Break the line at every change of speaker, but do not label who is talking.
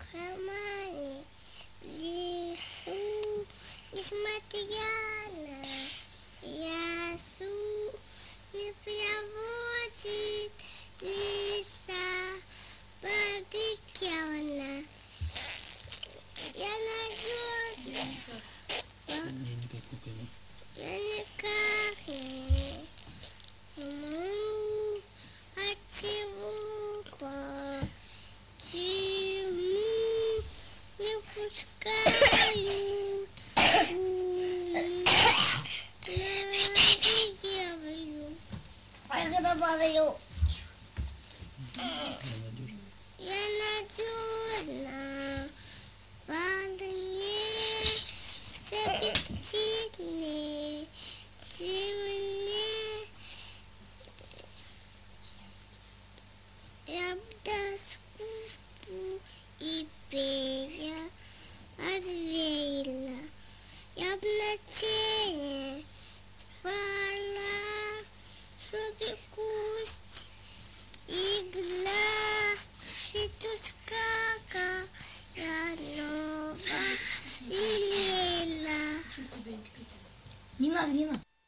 кармане, в лесу, несмотря на ясу, не проводит леса, пролетела. Я надежна.
Никак не пойму.
Я никак не пойму, от чего, почему не пускают навигирую. Я надежна, парни, все аппетитные, темные. Я б доску и перья развеяла, я б на тени спала, чтобы куст игла, петушка, я нова лелеяла.
Не надо, не надо.